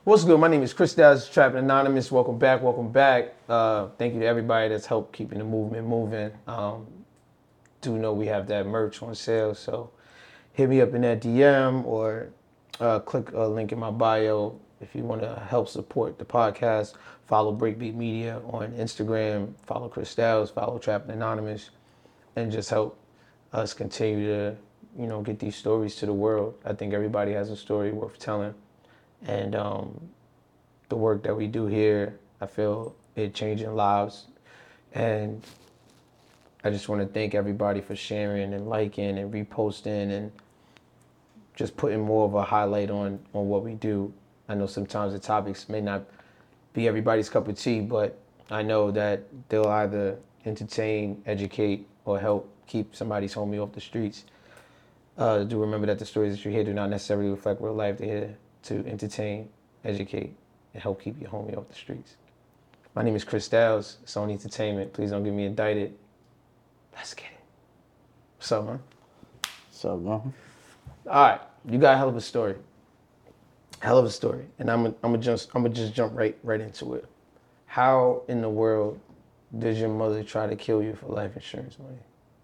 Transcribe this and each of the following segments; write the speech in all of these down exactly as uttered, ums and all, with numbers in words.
What's good? My name is Chris Dowds, Trapping Anonymous. Welcome back, welcome back. Uh, thank you to everybody that's helped keeping the movement moving. Um, do know we have that merch on sale, so hit me up in that D M or uh, click a link in my bio if you want to help support the podcast. Follow Breakbeat Media on Instagram. Follow Chris Dowds. Follow Trapping Anonymous, and just help us continue to, you know, get these stories to the world. I think everybody has a story worth telling. And um, the work that we do here, I feel it changing lives. And I just want to thank everybody for sharing and liking and reposting and just putting more of a highlight on, on what we do. I know sometimes the topics may not be everybody's cup of tea, but I know that they'll either entertain, educate, or help keep somebody's homie off the streets. Uh, do remember that the stories that you hear do not necessarily reflect real life. They're here to entertain, educate, and help keep your homie off the streets. My name is Chris Dowds, Sony Entertainment. Please don't get me indicted. Let's get it. What's up, man? What's up, bro? All right, you got a hell of a story. Hell of a story, and I'm gonna I'm just I'm gonna just jump right right into it. How in the world did your mother try to kill you for life insurance money?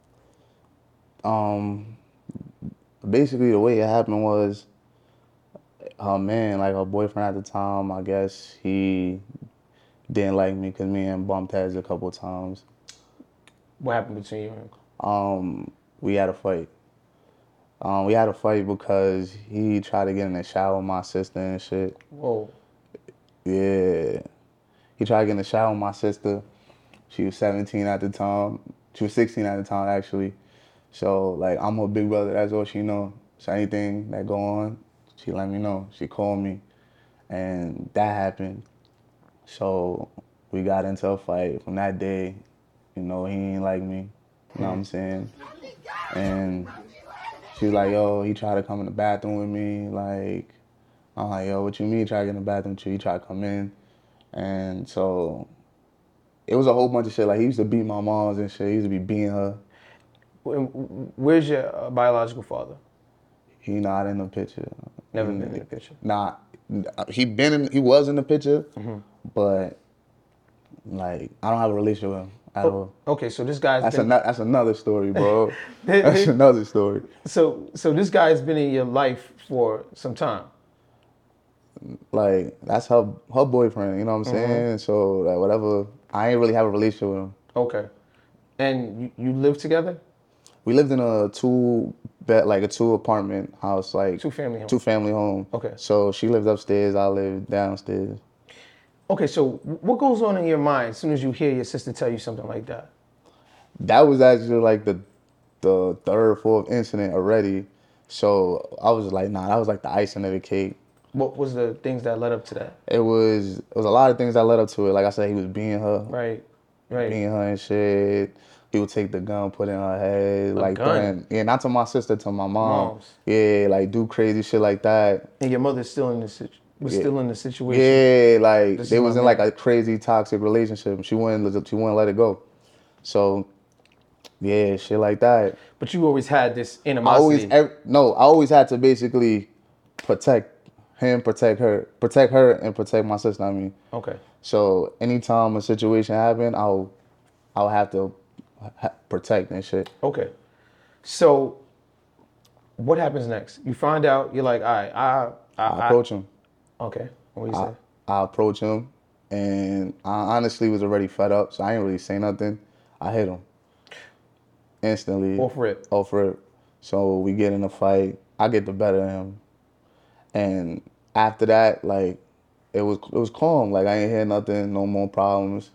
Um, basically the way it happened was, her man, like her boyfriend at the time, I guess he didn't like me because me and him bumped heads a couple times. What happened between you and him? Um, we had a fight. Um, we had a fight because he tried to get in the shower with my sister and shit. Whoa. Yeah. He tried to get in the shower with my sister. She was seventeen at the time. She was sixteen at the time, actually. So, like, I'm her big brother. That's all she know. So anything that go on, she let me know. She called me. And that happened. So we got into a fight. From that day, you know, he ain't like me. You know what I'm saying? And she was like, yo, he tried to come in the bathroom with me. Like, I'm like, yo, what you mean he tried to get in the bathroom with you? He tried to come in. And so it was a whole bunch of shit. Like, he used to beat my moms and shit. He used to be beating her. Where's your uh, biological father? He not in the picture. Never he, been in the picture. Nah, he been in. He was in the picture, Mm-hmm. but like I don't have a relationship with him at Oh, all. okay, so this guy's That's been... a that's another story, bro. That's another story. So so this guy's been in your life for some time. Like that's her her boyfriend. You know what I'm Mm-hmm. saying? So like whatever. I ain't really have a relationship with him. Okay, and you, you live together? We lived in a two bed, like a two apartment house, like Two family home. two family home. Okay. So she lived upstairs, I lived downstairs. Okay, so what goes on in your mind as soon as you hear your sister tell you something like that? That was actually like the the third, fourth incident already. So I was like, nah, that was like the icing of the cake. What was the things that led up to that? It was it was a lot of things that led up to it. Like I said, he was beating her, Right, right. beating her and shit. He would take the gun, put it in her head, A like gun? threaten- yeah, not to my sister, to my mom. Moms. Yeah, like do crazy shit like that. And your mother's still in the situ- was Yeah. still in the situation. Yeah, like This they is was my in like man. a crazy toxic relationship. She wouldn't she wouldn't let it go. So yeah, shit like that. But you always had this I animosity. always ev- no, I always had to basically protect him, protect her, protect her, and protect my sister. I mean, Okay. so anytime a situation happened, I'll I'll have to ha- protect and shit. Okay. So what happens next? You find out, you're like, all right, I... I, I approach him. Okay. What do you I, say? I approach him, and I honestly was already fed up, so I ain't really say nothing. I hit him instantly. Off rip. Off rip. So we get in a fight. I get the better of him, and after that, like it was it was calm. Like I ain't hear nothing, no more problems.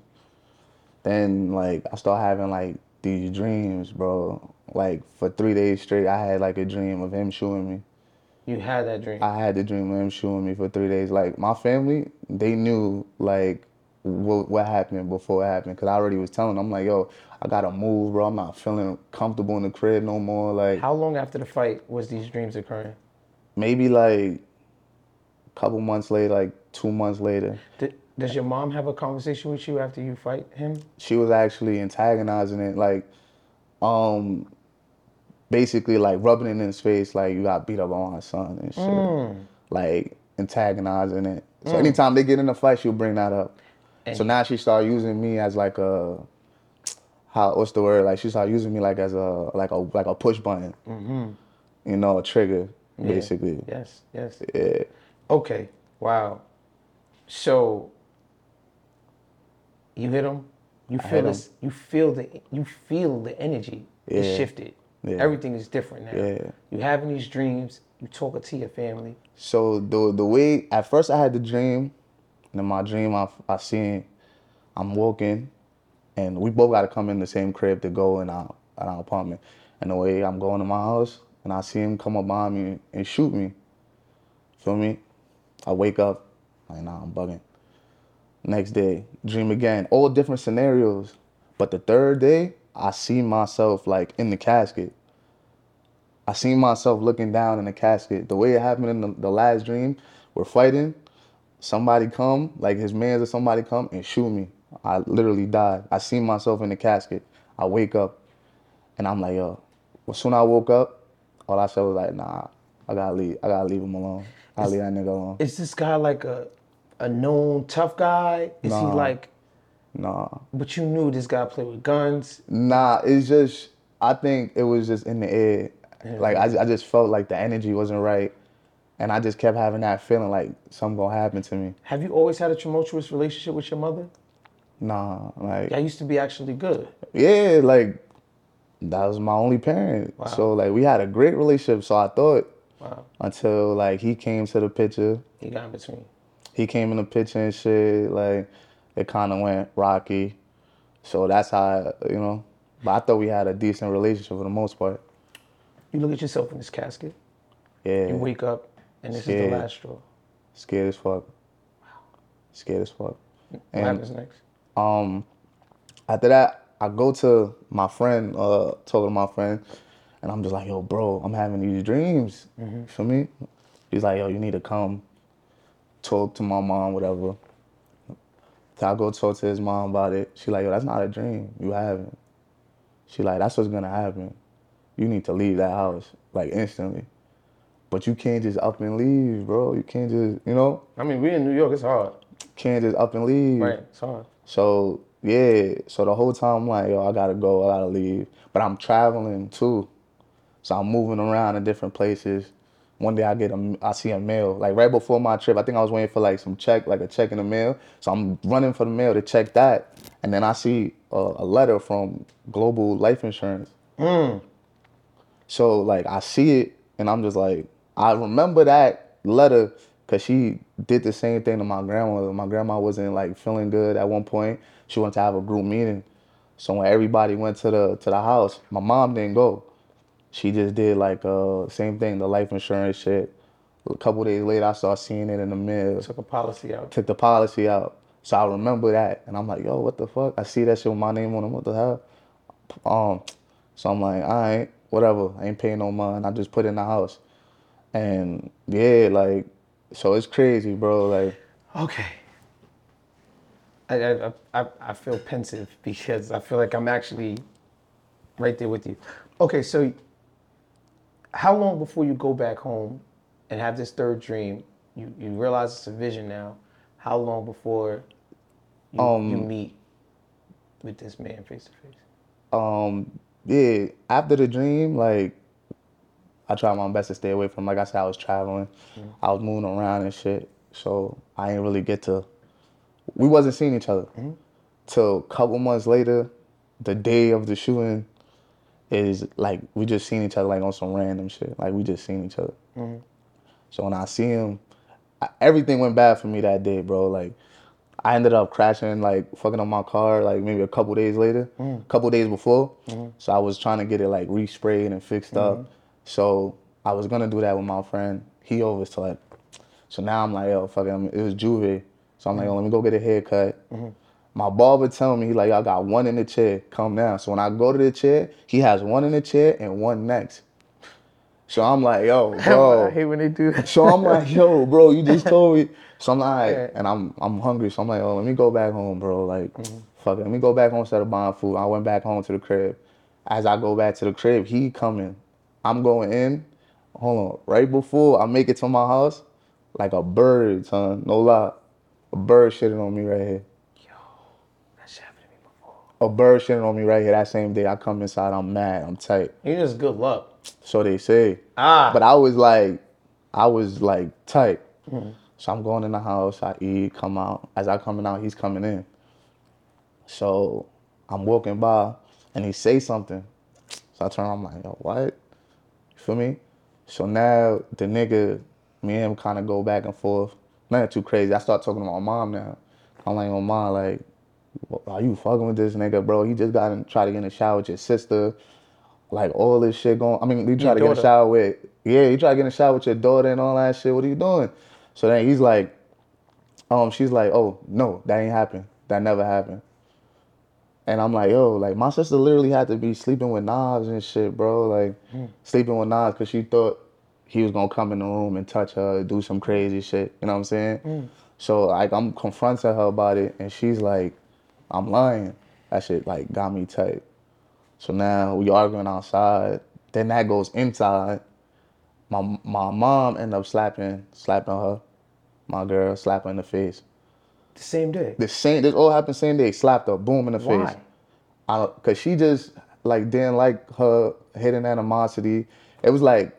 Then like I start having like these dreams, bro. Like for three days straight, I had like a dream of him shooting me. You had that dream. I had the dream of him shooting me for three days. Like my family, they knew like what what happened before it happened, cause I already was telling them, I'm like, yo, I gotta move, bro. I'm not feeling comfortable in the crib no more. Like How long after the fight was these dreams occurring? maybe like a couple months later, like two months later, Did, does your mom have a conversation with you after you fight him? she was actually antagonizing it, like, um, basically like rubbing it in his face, like you got beat up by my son and shit, Mm. like antagonizing it. So anytime they get in a fight, she'll bring that up. And So now she started using me as like a how what's the word? Like she started using me like as a like a like a push button. Mm-hmm. You know, a trigger, yeah. basically. Yes, yes. Yeah. Okay. Wow. So you hit him. You I feel hit this. You feel the. You feel the energy. It's Yeah. shifted. Yeah. Everything is different now. Yeah. You having these dreams. You talking to your family. So the the way at first I had the dream, and in my dream I I seen I'm walking, and we both got to come in the same crib to go in our in our apartment. And the way I'm going to my house, and I see him come up behind me and shoot me. Feel me? I wake up, like nah, I'm bugging. Next day, dream again, all different scenarios. But the third day, I see myself like in the casket. I seen myself looking down in the casket. The way it happened in the, the last dream, we're fighting. Somebody come, like his mans or somebody come and shoot me. I literally died. I seen myself in the casket. I wake up and I'm like, yo. As soon as I woke up, all I said was like, nah, I gotta leave. I gotta leave him alone. I gotta leave that nigga alone. Is this guy like a a known tough guy? Is he Nah. like? Nah. But you knew this guy played with guns. Nah, it's just, I think it was just in the air. Yeah. Like, I, I just felt like the energy wasn't right. And I just kept having that feeling like something gonna happen to me. Have you always had a tumultuous relationship with your mother? Nah, like, I used to be actually good. yeah, like, that was my only parent. Wow. So, like, we had a great relationship, so I thought, Wow. until, like, he came to the picture. He got in between. He came in the picture and shit, like, it kind of went rocky. So that's how, you know, but I thought we had a decent relationship for the most part. You look at yourself in this casket. Yeah. You wake up, and this Scared. is the last straw. Scared as fuck. Scared as fuck. What And happens next? um, after that, I go to my friend, uh, talk to my friend, and I'm just like, yo, bro, I'm having these dreams. Mm-hmm. You feel me? He's like, yo, you need to come talk to my mom, whatever. So I go talk to his mom about it. She like, yo, that's not a dream. You having. She like, that's what's gonna happen. You need to leave that house, like, instantly. But you can't just up and leave, bro. You can't just, you know? I mean, we in New York. It's hard. Can't just up and leave. Right. It's hard. So, yeah. So the whole time I'm like, yo, I gotta go. I gotta leave. But I'm traveling, too. So I'm moving around in different places. One day I get a, I see a mail. Like, right before my trip, I think I was waiting for, like, some check, like a check in the mail. So I'm running for the mail to check that. And then I see a, a letter from Global Life Insurance. Mm. So, like, I see it, and I'm just like, I remember that letter because she did the same thing to my grandmother. My grandma wasn't, like, feeling good at one point. She wanted to have a group meeting. So when everybody went to the to the house, my mom didn't go. She just did, like, uh, same thing, the life insurance shit. A couple days later, I started seeing it in the mail. Took a policy out. Took the policy out. So I remember that, and I'm like, yo, what the fuck? I see that shit with my name on it. What the hell? Um, so I'm like, all right, whatever. I ain't paying no money. I just put it in the house. And yeah, like, so it's crazy, bro. Like, Okay. I, I I I feel pensive because I feel like I'm actually right there with you. Okay, so how long before you go back home and have this third dream, you, you realize it's a vision now, how long before you, Um, you meet with this man face to face? um, yeah, after the dream, like, I tried my best to stay away from, like I said, I was traveling. Mm-hmm. I was moving around and shit. So I didn't really get to, we wasn't seeing each other. Mm-hmm. Till a couple months later, the day of the shooting, is like, we just seen each other like on some random shit. Like, we just seen each other. Mm-hmm. So when I see him, I, everything went bad for me that day, bro. Like, I ended up crashing, like, fucking up my car, like, maybe a couple days later, a mm. couple days before. Mm-hmm. So I was trying to get it, like, resprayed and fixed mm-hmm. up. So I was gonna do that with my friend. He overslept. So now I'm like, yo, fuck it. It was Juve. So I'm mm-hmm. like, yo, let me go get a haircut. Mm-hmm. My barber telling me, he like, I got one in the chair, come down. So when I go to the chair, he has one in the chair and one next. So I'm like, yo, bro. I hate when they do that. So I'm like, yo, bro, you just told me. So I'm like, yeah. and I'm I'm hungry. So I'm like, oh, let me go back home, bro. Like, mm-hmm. fuck it. Let me go back home instead of buying food. I went back home to the crib. As I go back to the crib, he coming. I'm going in. Hold on. Right before I make it to my house, Like a bird, son. No lie. A bird shitted on me right here. Yo, that shit happened to me before. A bird shitted on me right here that same day. I come inside, I'm mad, I'm tight. You just good luck. So they say. Ah. But I was like, I was like tight. Mm-hmm. So I'm going in the house, I eat, come out. As I coming out, he's coming in. So I'm walking by and he say something. So I turn around, I'm like, yo, what? You feel me? So now the nigga, me and him kind of go back and forth. Nothing too crazy. I start talking to my mom now. I'm like, oh, mom, like, are you fucking with this nigga, bro? He just got in, try to get in the shower with your sister. Like, all this shit going, I mean, he tried to get in the shower with, yeah, he tried to get in the shower with your daughter and all that shit. What are you doing? So then he's like, um, she's like, oh, no, that ain't happened. That never happened. And I'm like, yo, like, my sister literally had to be sleeping with Nas and shit, bro. Like, mm. sleeping with Nas because she thought he was going to come in the room and touch her, do some crazy shit. You know what I'm saying? Mm. So, like, I'm confronting her about it, and she's like, I'm lying. That shit, like, got me tight. So now we arguing outside. Then that goes inside. My my mom ended up slapping, slapping her, my girl, slapping her in the face. The same day? The same, this all happened same day. Slapped her, boom, in the Why? face. I, Cause she just like didn't like her hidden animosity. It was like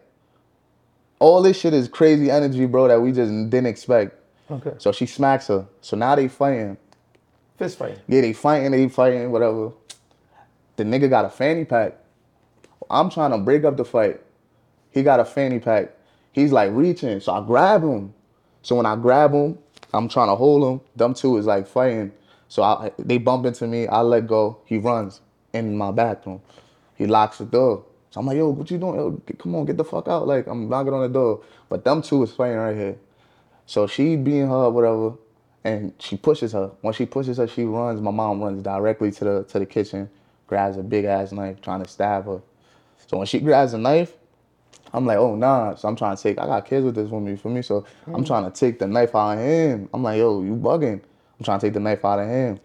all this shit is crazy energy, bro, that we just didn't expect. Okay. So she smacks her. So now they fighting. Fist fighting. Yeah, they fighting, they fighting, whatever. The nigga got a fanny pack. I'm trying to break up the fight. He got a fanny pack. He's like reaching, so I grab him. So when I grab him, I'm trying to hold him. Them two is like fighting. So I, they bump into me. I let go. He runs in my bathroom. He locks the door. So I'm like, yo, what you doing? Yo, come on, get the fuck out. Like, I'm knocking on the door. But them two is fighting right here. So she being her, whatever, and she pushes her. When she pushes her, she runs. My mom runs directly to the to the kitchen, grabs a big ass knife, trying to stab her. So when she grabs a knife, I'm like, oh, nah. So I'm trying to take, I got kids with this woman, you feel me? So mm. I'm trying to take the knife out of him. I'm like, yo, you bugging. I'm trying to take the knife out of him.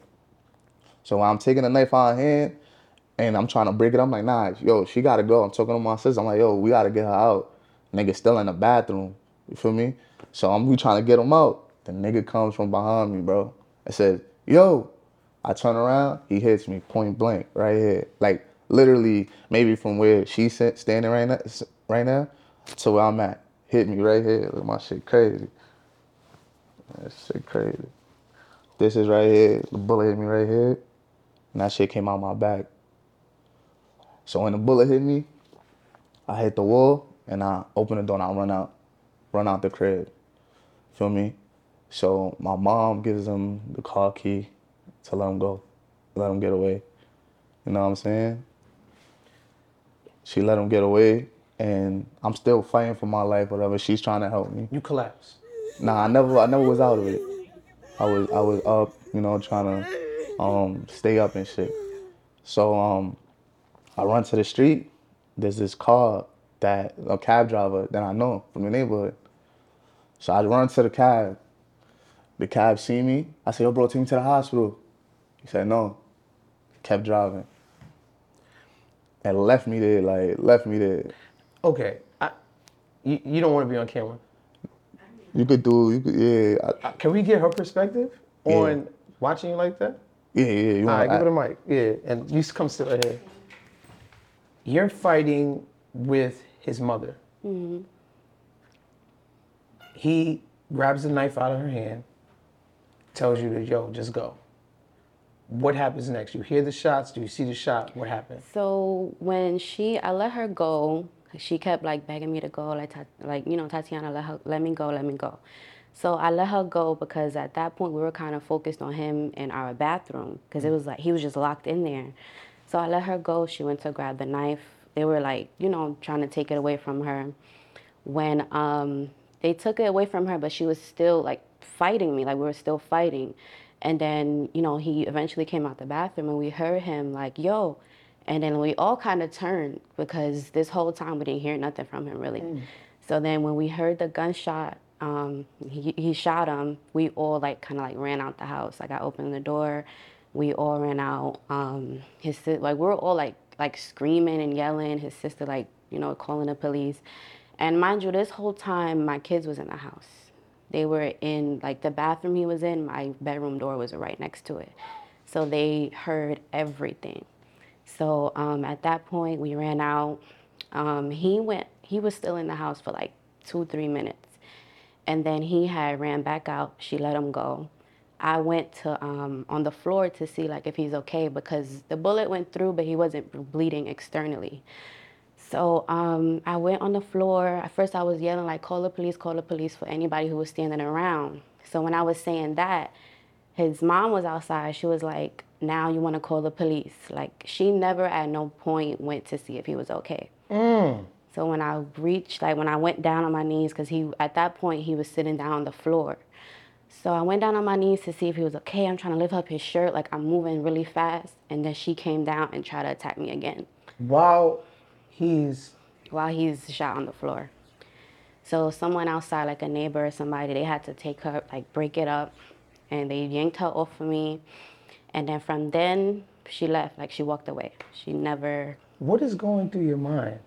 So when I'm taking the knife out of him and I'm trying to break it, I'm like, nah, yo, she got to go. I'm talking to my sister. I'm like, yo, we got to get her out. Nigga still in the bathroom, you feel me? So I'm we trying to get him out. The nigga comes from behind me, bro. I said, yo. I turn around, he hits me point blank right here. Like, literally, maybe from where she's standing right now, right now to where I'm at. Hit me right here. Look, my shit crazy. That shit crazy. This is right here. The bullet hit me right here. And that shit came out my back. So when the bullet hit me, I hit the wall and I open the door and I run out. Run out the crib. Feel me? So my mom gives him the car key to let him go. Let him get away. You know what I'm saying? She let him get away, and I'm still fighting for my life, whatever. She's trying to help me. You collapsed? Nah, I never I never was out of it. I was I was up, you know, trying to um, stay up and shit. So um, I run to the street. There's this car that, a cab driver that I know from the neighborhood. So I run to the cab. The cab see me. I said, yo, bro, take me to the hospital. He said, no. Kept driving. And left me there, like, left me there. Okay. I, you, you don't want to be on camera? You could do, you could, yeah. I, Can we get her perspective on yeah. watching you like that? Yeah, yeah. You All right, give her the mic. Yeah, and you come sit right here. You're fighting with his mother. Mm-hmm. He grabs the knife out of her hand, tells you to, yo, just go. What happens next? You hear the shots? Do you see the shot? What happened? So when she, I let her go. She kept like begging me to go, like, like you know, Tatiana, let her, let me go, let me go. So I let her go because at that point we were kind of focused on him in our bathroom because it was like he was just locked in there. So I let her go. She went to grab the knife. They were like, you know, trying to take it away from her. When um, they took it away from her, but she was still like fighting me, like we were still fighting. And then, you know, he eventually came out the bathroom and we heard him like, yo. And then we all kind of turned because this whole time we didn't hear nothing from him really. Mm. So then when we heard the gunshot, um, he, he shot him, we all like kind of like ran out the house. Like I opened the door, we all ran out. Um, his like we were all like like screaming and yelling. His sister like, you know, calling the police. And mind you, this whole time my kids was in the house. They were in, like, the bathroom he was in, my bedroom door was right next to it. So they heard everything. So um, at that point, we ran out. Um, he went, he was still in the house for like two, three minutes. And then he had ran back out. She let him go. I went to um, on the floor to see like if he's okay because the bullet went through, but he wasn't bleeding externally. So um, I went on the floor. At first, I was yelling like, "Call the police! Call the police!" for anybody who was standing around. So when I was saying that, his mom was outside. She was like, "Now you want to call the police?" Like she never at no point went to see if he was okay. Mm. So when I reached, like when I went down on my knees, because he at that point he was sitting down on the floor. So I went down on my knees to see if he was okay. I'm trying to lift up his shirt, like I'm moving really fast. And then she came down and tried to attack me again While he's while he's shot on the floor. So someone outside, like a neighbor or somebody, they had to take her, like break it up. And they yanked her off of me. And then from then, she left, like she walked away. She never, what is going through your mind?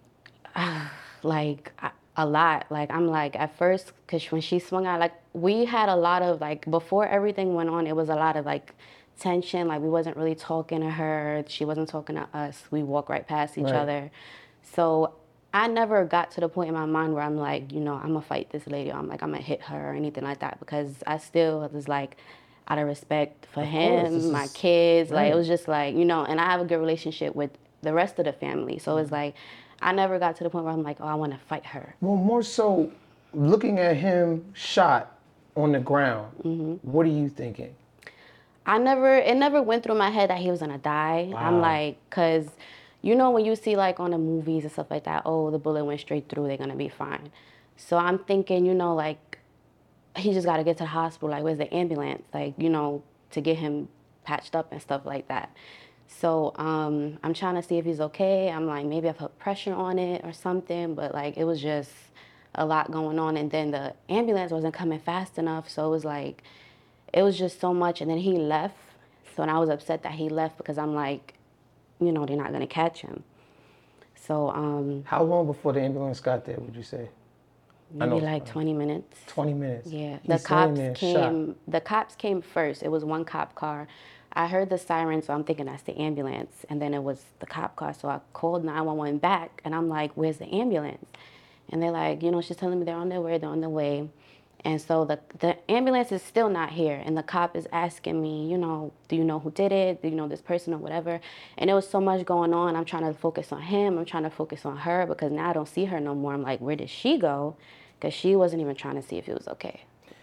like a- a lot. Like I'm like at first, cause when she swung out, like we had a lot of like before everything went on, it was a lot of like tension. Like we wasn't really talking to her. She wasn't talking to us. We walked right past each Right. other. So I never got to the point in my mind where I'm like, you know, I'm gonna fight this lady. Or I'm like, I'm gonna hit her or anything like that because I still was like, out of respect for Of course, this him, my is- kids. Like it right. was just like, you know, and I have a good relationship with the rest of the family. So it's like, I never got to the point where I'm like, oh, I want to fight her. Well, more so, looking at him shot on the ground. Mm-hmm. What are you thinking? I never, it never went through my head that he was gonna die. I'm Wow. like, cause, you know, when you see like on the movies and stuff like that, oh, the bullet went straight through, they're gonna be fine. So I'm thinking, you know, like, he just gotta get to the hospital. Like, where's the ambulance? Like, you know, to get him patched up and stuff like that. So um, I'm trying to see if he's okay. I'm like, maybe I put pressure on it or something, but like, it was just a lot going on. And then the ambulance wasn't coming fast enough. So it was like, it was just so much. And then he left. So and I was upset that he left because I'm like, you know, they're not gonna catch him. So um, How long before the ambulance got there, would you say? I know maybe it's like funny. twenty minutes. twenty minutes. Yeah, He's the cops laying there came. shot. The cops came first. It was one cop car. I heard the siren, so I'm thinking that's the ambulance. And then it was the cop car, so I called nine one one back, and I'm like, "Where's the ambulance?" And they're like, "You know, she's telling me they're on their way. They're on their way." And so the the ambulance is still not here, and the cop is asking me, you know, "Do you know who did it? Do you know this person or whatever?" And there was so much going on. I'm trying to focus on him. I'm trying to focus on her because now I don't see her no more. I'm like, where did she go? Because she wasn't even trying to see if it was okay.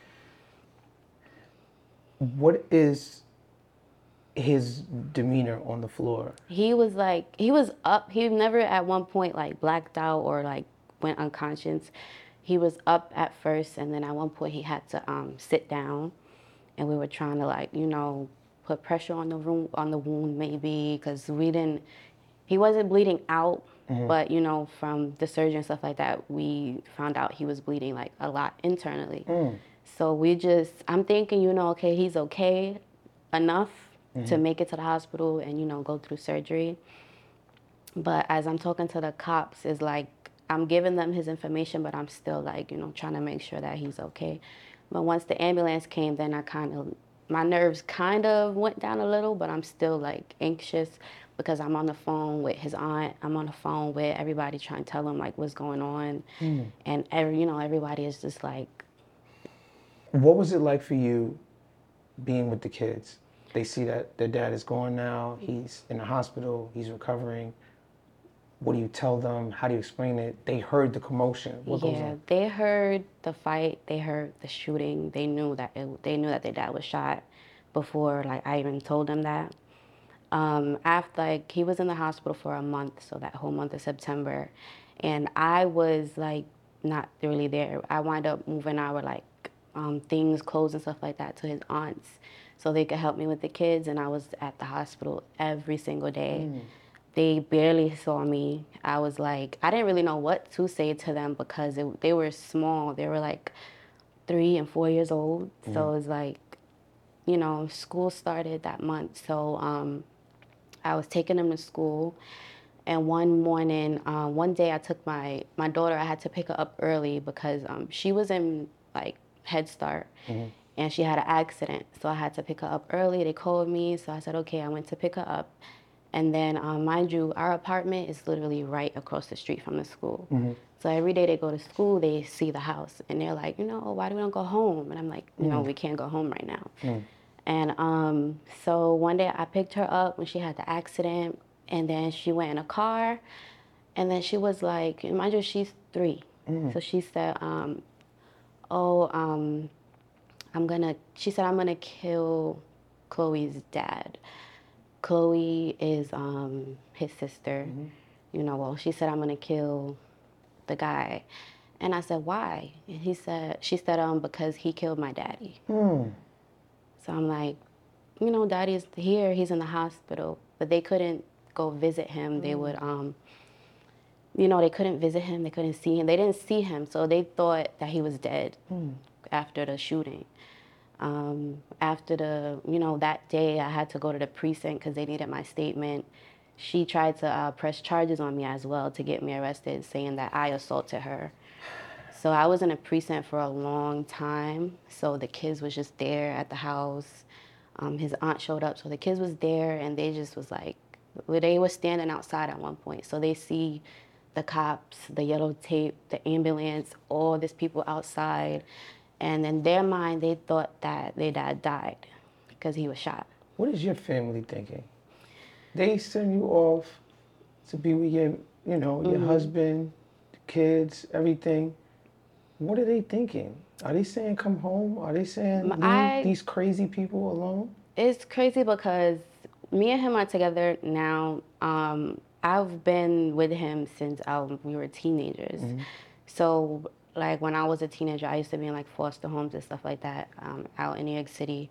What is his demeanor on the floor? He was like, he was up. He never at one point like blacked out or like went unconscious. He was up at first, and then at one point he had to um, sit down, and we were trying to like, you know, put pressure on the room on the wound maybe because we didn't. He wasn't bleeding out, mm-hmm. but you know, from the surgery and stuff like that, we found out he was bleeding like a lot internally. Mm. So we just, I'm thinking, you know, okay, he's okay enough mm-hmm. to make it to the hospital and, you know, go through surgery. But as I'm talking to the cops, it's like, I'm giving them his information, but I'm still like, you know, trying to make sure that he's okay. But once the ambulance came, then I kind of, my nerves kind of went down a little, but I'm still like anxious because I'm on the phone with his aunt. I'm on the phone with everybody trying to tell him like what's going on. Mm. And every, you know, everybody is just like. What was it like for you being with the kids? They see that their dad is gone now. He's in the hospital. He's recovering. What do you tell them? How do you explain it? They heard the commotion. What yeah, goes on? They heard the fight. They heard the shooting. They knew that it, they knew that their dad was shot before like I even told them that. Um, after like he was in the hospital for a month, so that whole month of September, and I was like not really there. I wound up moving our like um, things, clothes and stuff like that to his aunts, so they could help me with the kids. And I was at the hospital every single day. Mm. They barely saw me. I was like, I didn't really know what to say to them because it, they were small. They were like three and four years old. Mm. So it was like, you know, school started that month. So um, I was taking them to school. And one morning, uh, one day I took my, my daughter, I had to pick her up early because um, she was in like Head Start. Mm-hmm. And she had an accident, so I had to pick her up early. They called me, so I said, okay, I went to pick her up. And then, um, mind you, our apartment is literally right across the street from the school. Mm-hmm. So every day they go to school, they see the house, and they're like, you know, why do we don't go home? And I'm like, you mm. know, we can't go home right now. Mm. And um, so one day I picked her up when she had the accident, and then she went in a car, and then she was like, mind you, she's three. Mm. So she said, um, oh, um, I'm gonna, she said, I'm gonna kill Chloe's dad. Chloe is um, his sister. Mm-hmm. You know, well, she said, I'm gonna kill the guy. And I said, why? And he said, she said, um, because he killed my daddy. Hmm. So I'm like, you know, daddy's here, he's in the hospital, but they couldn't go visit him. Mm. They would, um, you know, they couldn't visit him, they couldn't see him. They didn't see him, so they thought that he was dead mm. after the shooting. Um, after the, you know, that day I had to go to the precinct because they needed my statement. She tried to uh, press charges on me as well to get me arrested, saying that I assaulted her. So I was in a precinct for a long time. So the kids was just there at the house. Um, his aunt showed up, so the kids was there, and they just was like, well, they were standing outside at one point. So they see the cops, the yellow tape, the ambulance, all these people outside. And in their mind, they thought that their dad died because he was shot. What is your family thinking? They send you off to be with your, you know, your mm-hmm. husband, the kids, everything. What are they thinking? Are they saying come home? Are they saying leave I, these crazy people alone? It's crazy because me and him are together now. Um, I've been with him since um, we were teenagers. Mm-hmm. So, like, when I was a teenager, I used to be in, like, foster homes and stuff like that um, out in New York City.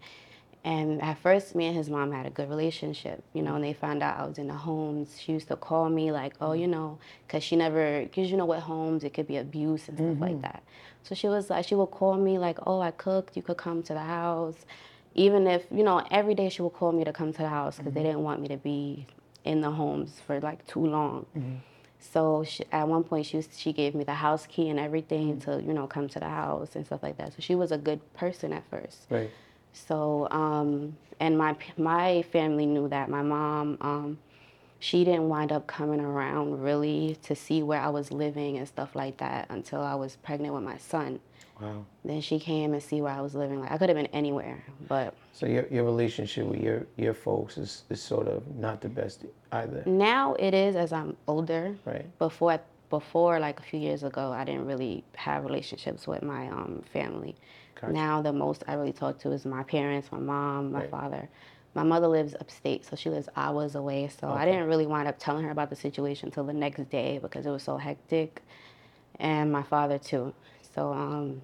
And at first, me and his mom had a good relationship, you know, and they found out I was in the homes. She used to call me like, oh, you know, because she never, because you know what homes, it could be abuse and stuff mm-hmm. like that. So she was like, she would call me like, oh, I cooked, you could come to the house. Even if, you know, every day she would call me to come to the house because mm-hmm. they didn't want me to be in the homes for like too long. Mm-hmm. So she, at one point, she was, she gave me the house key and everything mm-hmm. to, you know, come to the house and stuff like that. So she was a good person at first. Right. So, um, and my my family knew that. My mom, um, she didn't wind up coming around really to see where I was living and stuff like that until I was pregnant with my son. Wow. Then she came and see where I was living. Like, I could have been anywhere, but. So your your relationship with your, your folks is, is sort of not the best either? Now it is as I'm older. Right. Before, before like a few years ago, I didn't really have relationships with my um, family. Gotcha. Now the most I really talk to is my parents, my mom, my right. father. My mother lives upstate, so she lives hours away. So okay. I didn't really wind up telling her about the situation until the next day because it was so hectic. And my father too. So, um,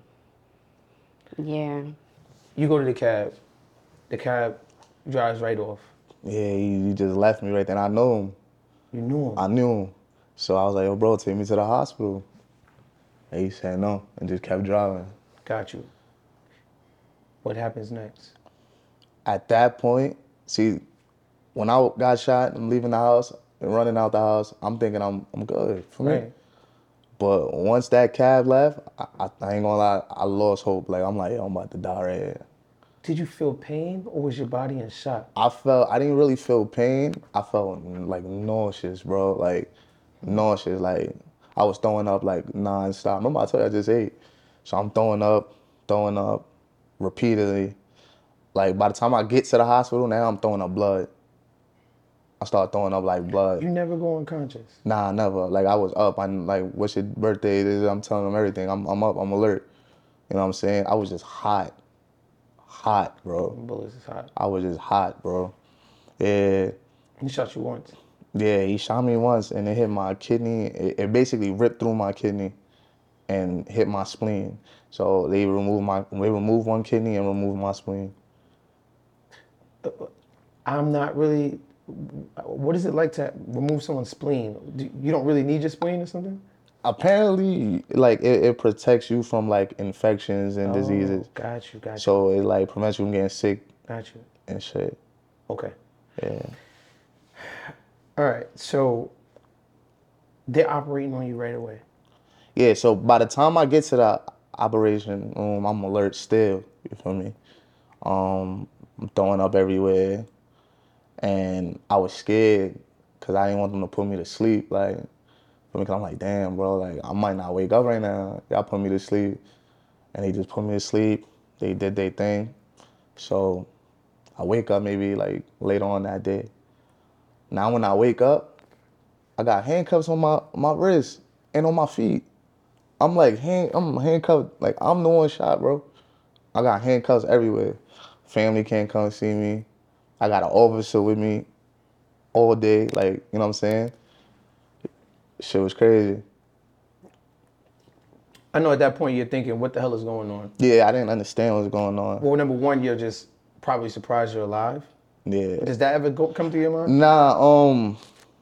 yeah. You go to the cab. The cab drives right off. Yeah, he, he just left me right then. I knew him. You knew him? I knew him. So I was like, yo, bro, take me to the hospital. And he said no and just kept driving. Got you. What happens next? At that point, see, when I got shot and leaving the house and running out the house, I'm thinking I'm I'm good for me. Right. But once that cab left, I, I, I ain't gonna lie, I lost hope. Like, I'm like, yo, I'm about to die right here. Did you feel pain or was your body in shock? I felt, I didn't really feel pain. I felt like nauseous, bro. Like, nauseous. Like, I was throwing up like nonstop. Remember I told you I just ate. So I'm throwing up, throwing up repeatedly. Like, by the time I get to the hospital, now I'm throwing up blood. I start throwing up like blood. You never go unconscious? Nah, never. Like, I was up. I'm like, what's your birthday? I'm telling them everything. I'm I'm up. I'm alert. You know what I'm saying? I was just hot. Hot, bro. Bullets is hot. I was just hot, bro. Yeah. He shot you once? Yeah, he shot me once and it hit my kidney. It, it basically ripped through my kidney and hit my spleen. So they removed my, they removed one kidney and removed my spleen. I'm not really, what is it like to remove someone's spleen? Do, you don't really need your spleen or something? Apparently, like, it, it protects you from, like, infections and oh, diseases. Got you, got you. So it, like, prevents you from getting sick. Got you. And shit. Okay. Yeah. All right, so they're operating on you right away. Yeah, so by the time I get to the operation room, I'm alert still. You feel me? Um, I'm throwing up everywhere, and I was scared because I didn't want them to put me to sleep. Like, because I'm like, damn, bro, like I might not wake up right now. Y'all put me to sleep, and they just put me to sleep. They did their thing, so I wake up maybe like later on that day. Now when I wake up, I got handcuffs on my my wrist and on my feet. I'm like hand, I'm handcuffed. Like I'm the one shot, bro. I got handcuffs everywhere. Family can't come see me. I got an officer with me all day. Like, you know what I'm saying? Shit was crazy. I know at that point you're thinking, what the hell is going on? Yeah, I didn't understand what was going on. Well, number one, you're just probably surprised you're alive. Yeah. Does that ever go, come to your mind? Nah, um,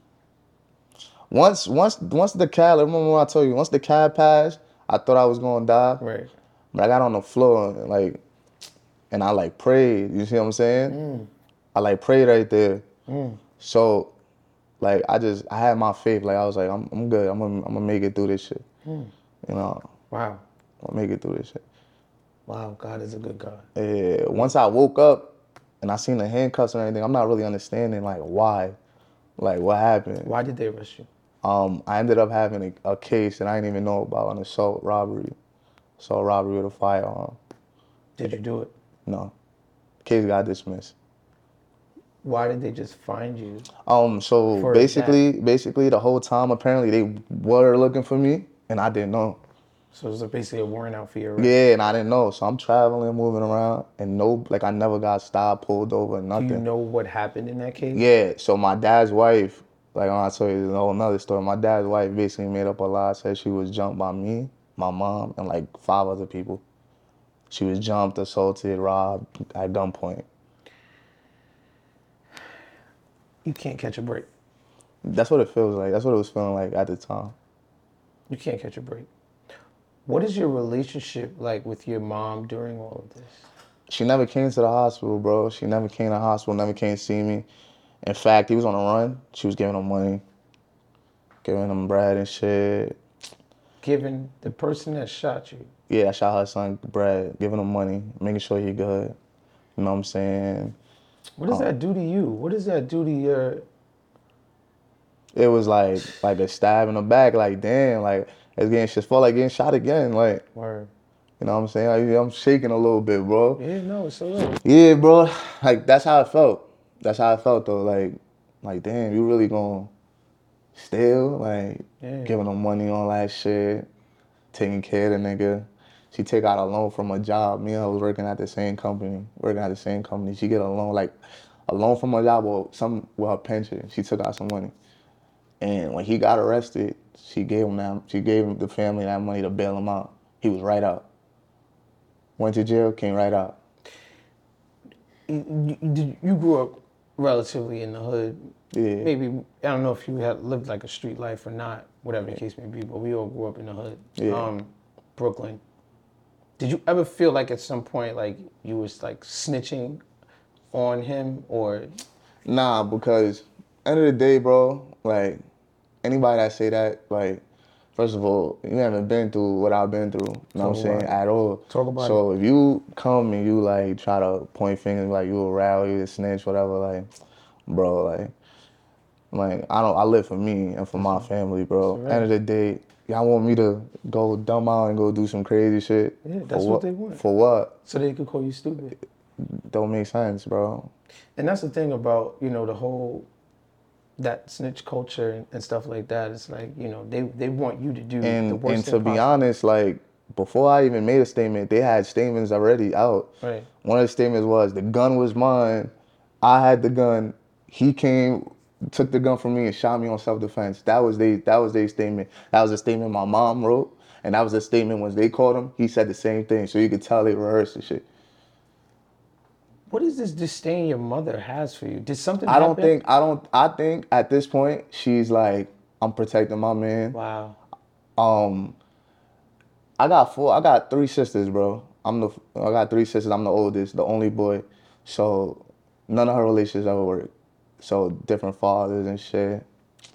once once once the cab, remember when I told you, once the cab passed, I thought I was gonna die. Right. But I got on the floor and like, and I like prayed. You see what I'm saying? Mm. I like prayed right there. Mm. So, like, I just I had my faith. Like I was like, I'm I'm good. I'm gonna I'm gonna make it through this shit. Mm. You know, Wow. I'm gonna make it through this shit. Wow, God is a good God. Yeah. Once I woke up and I seen the handcuffs and everything, I'm not really understanding like why, like what happened. Why did they arrest you? Um, I ended up having a, a case that I didn't even know about, an assault robbery, assault robbery with a firearm. Did you do it? No, case got dismissed. Why did they just find you? Um, so For basically, basically the whole time apparently they were looking for me and I didn't know. So it was basically a warrant out for your arrest. Yeah, and I didn't know. So I'm traveling, moving around, and no, like I never got stopped, pulled over, nothing. Do you know what happened in that case? Yeah, so my dad's wife, like when I told you, there's a whole nother story. My dad's wife basically made up a lie, said she was jumped by me, my mom, and like five other people. She was jumped, assaulted, robbed at gunpoint. You can't catch a break. That's what it feels like. That's what it was feeling like at the time. You can't catch a break. What is your relationship like with your mom during all of this? She never came to the hospital, bro. She never came to the hospital, never came to see me. In fact, he was on a run. She was giving him money, giving him bread and shit. Given the person that shot you, Yeah, I shot her son bread, giving him money, making sure he good. You know what I'm saying? what does that do to you? What does that do to your... It was like like a stab in the back, like damn, like it's getting shit felt like getting shot again, like Word. you know what I'm saying? Like, I'm shaking a little bit, bro. Yeah, no, it's alright. Yeah, bro. Like that's how I felt. That's how I felt though. Like, like damn, you really gonna steal? Like Yeah. giving them money on that shit, taking care of the nigga. She take out a loan from a job. Me and her was working at the same company, working at the same company. She get a loan, like a loan from a job or some with her pension. She took out some money. And when he got arrested, she gave him that. She gave him the family that money to bail him out. He was right out. Went to jail, came right out. You, you, you grew up relatively in the hood. Yeah. Maybe, I don't know if you had lived like a street life or not, whatever the case may be, but we all grew up in the hood. Yeah. Um, Brooklyn. Did you ever feel like at some point like you was like snitching on him or... Nah, because end of the day, bro, like anybody that say that, like, first of all, you haven't been through what I've been through. You know what I'm saying? about it. At all. Talk about so if you come and you like try to point fingers like you a rowdy, you a snitch, whatever, like, bro, like, like I don't. I live for me and for my family, bro. right. End of the day, y'all want me to go dumb out and go do some crazy shit? Yeah, For that's what they want. For what? So they could call you stupid. Don't make sense, bro. And that's the thing about, you know, the whole, that snitch culture and, and stuff like that. It's like, you know, they, they want you to do the And worst and thing to be possible. honest, like before I even made a statement, they had statements already out. Right. One of the statements was the gun was mine. I had the gun. He came, took the gun from me and shot me on self-defense. That was they. That was their statement. That was a statement my mom wrote, and that was a statement when they called him. He said the same thing, so you could tell they rehearsed the shit. What is this disdain your mother has for you? Did something I don't happen? think. I don't. I think at this point she's like, I'm protecting my man. Wow. Um, I got four. I got three sisters, bro. I'm the. I got three sisters. I'm the oldest, the only boy. So none of her relationships ever worked. So different fathers and shit.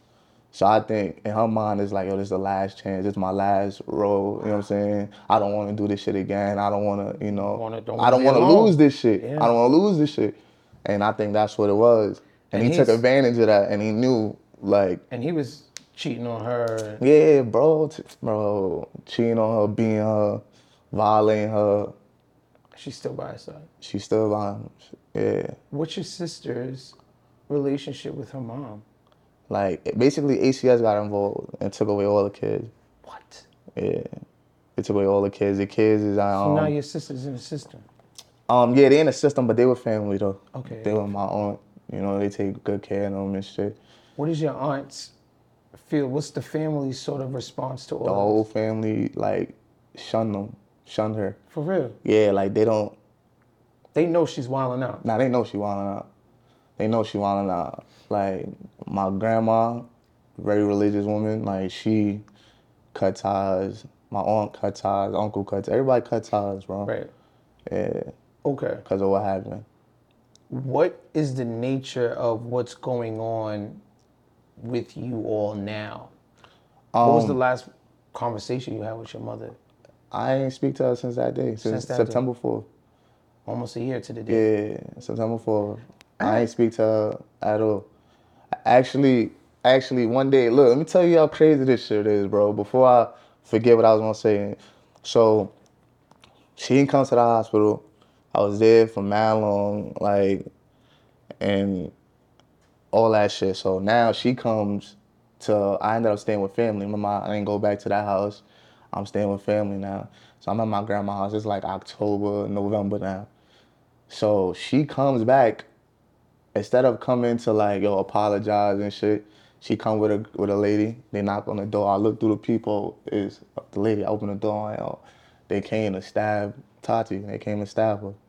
So I think in her mind it's like, yo, this is the last chance. This is my last role. You know what I'm saying? I don't want to do this shit again. I don't want to, you know, Wanna- don't I wanna don't be want to alone. lose this shit. Yeah. I don't want to lose this shit. And I think that's what it was. And, And he took he's- advantage of that, and he knew, like, And he was cheating on her. yeah, bro, t- bro, cheating on her, being her, violating her. She's still by his side. She's still on. Yeah. What's your sister's relationship with her mom? Like, basically, A C S got involved and took away all the kids. What? Yeah. They took away all the kids. The kids is, um... So now your sister's in the system. Um, yeah, they in the system, but they were family, though. Okay. They were my aunt. You know, they take good care of them and shit. What does your aunts feel? What's the family's sort of response to all The this? whole family, like, shun them. Shun her. For real? Yeah, like, they don't... They know she's wilding out. Nah, they know she wilding out. They know she wilding out. Like, my grandma, very religious woman, like, she cut ties. My aunt cut ties, uncle cut ties. Everybody cut ties, bro. Right. Yeah, Okay. because of what happened. What is the nature of what's going on with you all now? What was the Um, last conversation you had with your mother? I ain't speak to her since that day, since, Since that day. September fourth. Almost a year to the day. Yeah, September fourth. I ain't speak to her at all. Actually, actually, one day, look, let me tell you how crazy this shit is, bro. Before I forget what I was gonna say. So, she didn't come to the hospital. I was there for mad long, like, and all that shit. So now she comes to, I ended up staying with family. Remember, I didn't go back to that house. I'm staying with family now. So I'm at my grandma's house. It's like October, November now. So she comes back, instead of coming to like, yo, apologize and shit, she come with a with a lady. They knock on the door. I look through the peephole. Is the lady. I open the door. And, yo, they came to stab Tati. They came to stab her.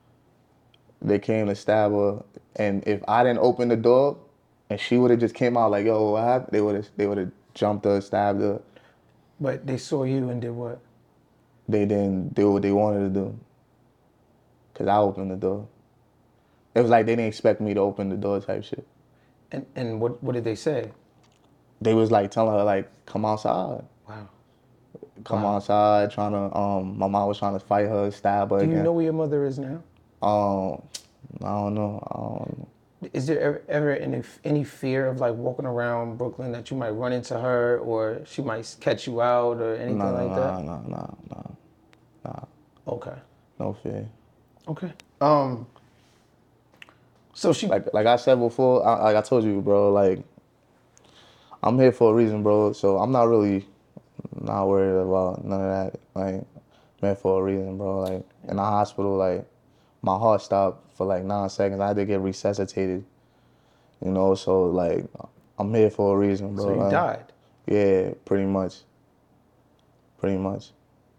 They came to stab her. And if I didn't open the door, and she would have just came out like, yo, what happened? They would have they would have jumped her, stabbed her. But they saw you and did what? They didn't do what they wanted to do. Cause I opened the door. It was like they didn't expect me to open the door type shit. And and what what did they say? They was like telling her like, come outside. Wow. Come Wow. outside, trying to, um, my mom was trying to fight her, stab her Do you again. know where your mother is now? Um, I don't know. I don't know. Is there ever, ever any any fear of like walking around Brooklyn that you might run into her or she might catch you out or anything No, like no, that? no, no, no, no, Okay. no fear. Okay. Um. So she Like, like I said before, I, like I told you, bro. Like, I'm here for a reason, bro. So I'm not really not worried about none of that. Like, I'm here for a reason, bro. Like, in the hospital, like, my heart stopped for like nine seconds. I had to get resuscitated. You know, so like, I'm here for a reason, bro. so you Like, died. yeah, pretty much. Pretty much.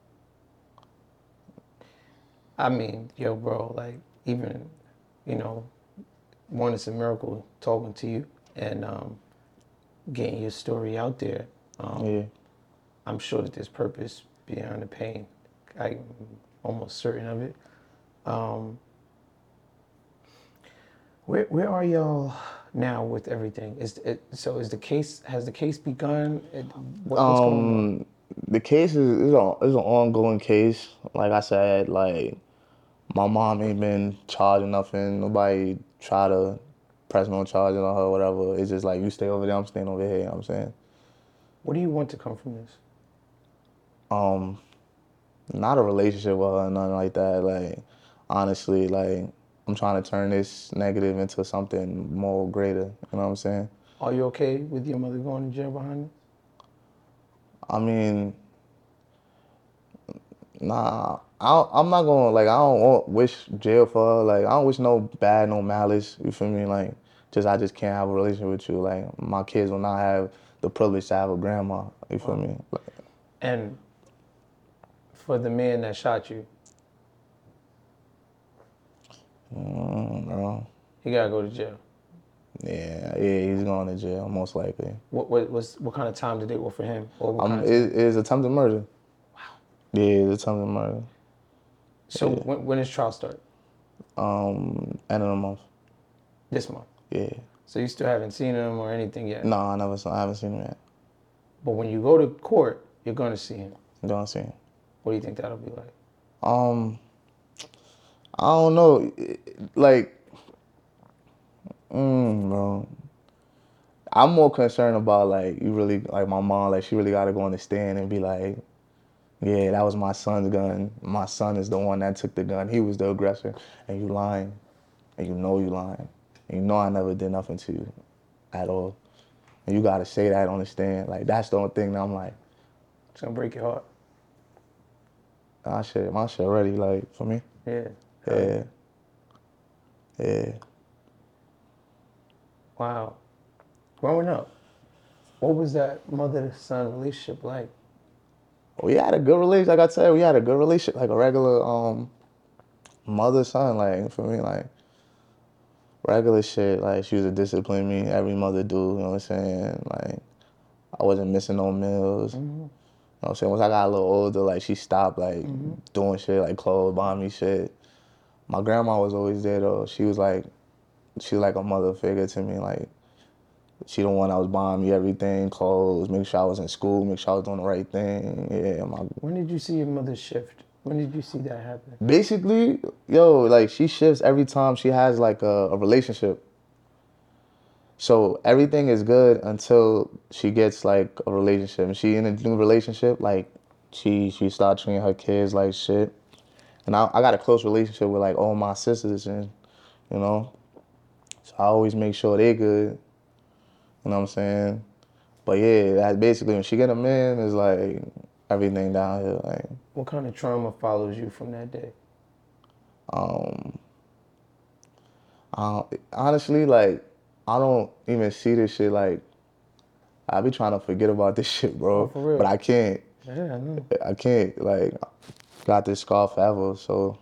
I mean, yo, bro, like even, you know, one, it's a miracle talking to you and um, getting your story out there. Um, Yeah. I'm sure that there's purpose beyond the pain. I'm almost certain of it. Um, where where are y'all now with everything? Is it, so is the case has the case begun? It, what, what's going on? Um, the case is is an is an ongoing case. Like I said, like my mom ain't been charged nothing. Nobody try to press no charges on her, whatever. It's just like you stay over there, I'm staying over here. You know what I'm saying? What do you want to come from this? Um, not a relationship with her, or nothing like that. Like honestly, like I'm trying to turn this negative into something more greater. You know what I'm saying? Are you okay with your mother going to jail behind it? I mean, nah, I, I'm not gonna, like, I don't want, wish jail for her. Like, I don't wish no bad, no malice, you feel me? Like, just, I just can't have a relationship with you. Like, my kids will not have the privilege to have a grandma, you feel me? Like, And for the man that shot you, mm, bro. he gotta go to jail. Yeah, yeah, he's going to jail, most likely. What what was what kind of time did they offer him? Or what Um, kind it, of time? it's attempted murder. Wow. Yeah, it's attempted murder. So yeah. when when does trial start? Um, end of the month. This month. Yeah. So you still haven't seen him or anything yet? No, I never saw. I haven't seen him yet. But when you go to court, you're gonna see him. I don't see him. What do you think that'll be like? Um, I don't know. Like, mm, bro. I'm more concerned about like you really like my mom. Like she really got to go on the stand and be like, yeah, that was my son's gun. My son is the one that took the gun. He was the aggressor, and you lying, and you know you lying, and you know I never did nothing to you, at all. And you got to say that on the stand. Like that's the only thing that I'm like, It's gonna break your heart. my shit, my shit already like for me. Yeah. Yeah. Yeah. Wow. Growing up, what was that mother-son relationship like? We had a good relationship. Like I said, we had a good relationship, like a regular um mother son. Like for me, like regular shit. Like she was to discipline me. Every mother do. You know what I'm saying? Like I wasn't missing no meals. Mm-hmm. You know what I'm saying? Once I got a little older, like she stopped like Mm-hmm. doing shit, like clothes, buying me shit. My grandma was always there though. She was like, she was like a mother figure to me. Like she the one that was buying me everything, clothes, make sure I was in school, make sure I was doing the right thing. Yeah, my When did you see your mother shift? When did you see that happen? basically, yo, like she shifts every time she has like a, a relationship. So everything is good until she gets like a relationship. And she in a new relationship, like she she start treating her kids like shit. And I, I got a close relationship with like all my sisters, and you know, so I always make sure they good. You know what I'm saying? But yeah, that basically when she get a man, it's like everything down here. Like, What kind of trauma follows you from that day? um, I don't, honestly, like I don't even see this shit. Like I be trying to forget about this shit, bro. Oh, for real? But I can't. Yeah, I know. I can't. Like, got this scar forever. So,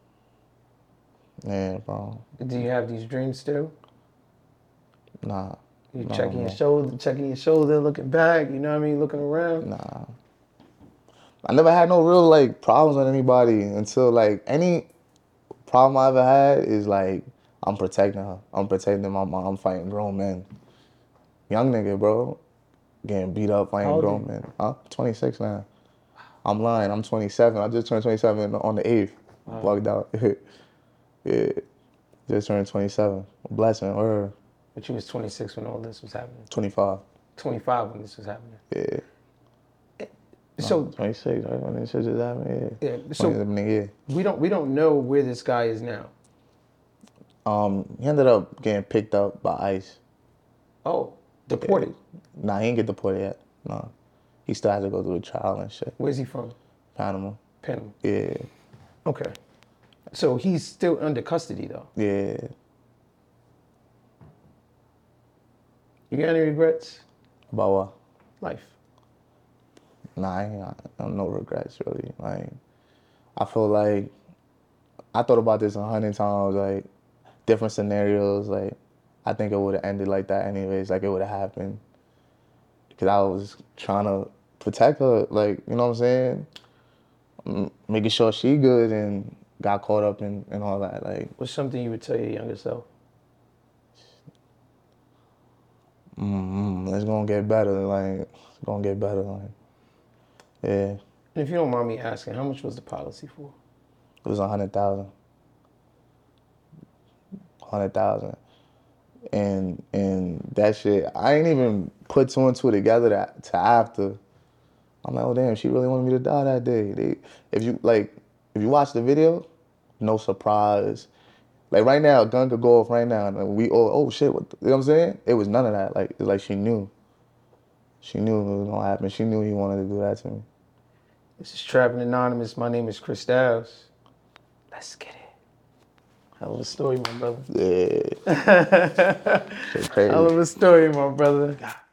yeah, bro. Do you have these dreams still? Nah. You No, checking your no. shoulder, checking your shoulder, looking back. You know what I mean? Looking around. Nah. I never had no real like problems with anybody until like any problem I ever had is like I'm protecting her. I'm protecting my mom. I'm fighting grown men. Young nigga, bro. Getting beat up How fighting old grown you? men. Huh? twenty-six now. I'm lying. I'm twenty-seven. I just turned twenty-seven on the eighth. Wow. Bugged out. Yeah. Just turned twenty-seven. Blessing. Or But you was twenty-six when all this was happening. twenty-five. twenty-five when this was happening. Yeah. So twenty-six, right? When this shit just happened, yeah. yeah, so yeah. we don't we don't know where this guy is now. Um, he ended up getting picked up by ICE. Oh, deported. Nah, he didn't get deported yet. No. He still has to go through a trial and shit. Where's he from? Panama. Panama. Yeah. Okay. So he's still under custody though. Yeah. You got any regrets? About what? Life. Nah, I ain't got I have no regrets really. Like, I feel like I thought about this a hundred times, like different scenarios. Like, I think it would have ended like that anyways. Like, it would have happened because I was trying to protect her. Like, you know what I'm saying? M- making sure she good and got caught up in and all that. Like, What's something you would tell your younger self? mm-hmm, it's gonna get better. Like, it's gonna get better. Like, yeah, And if you don't mind me asking, how much was the policy for? it was a hundred thousand. Hundred thousand. And and that shit, I ain't even put two and two together to, to after. I'm like, oh damn, she really wanted me to die that day. They, if you like, if you watch the video, no surprise. Like right now, a gun could go off right now, and we all, oh shit, what the, you know what I'm saying? It was none of that. Like, it's like she knew. She knew it was gonna happen. She knew he wanted to do that to me. This is Trapping Anonymous. My name is Chris Styles. Let's get it. Hell of a story, my brother. Yeah. Shit crazy. Hell of a story, my brother.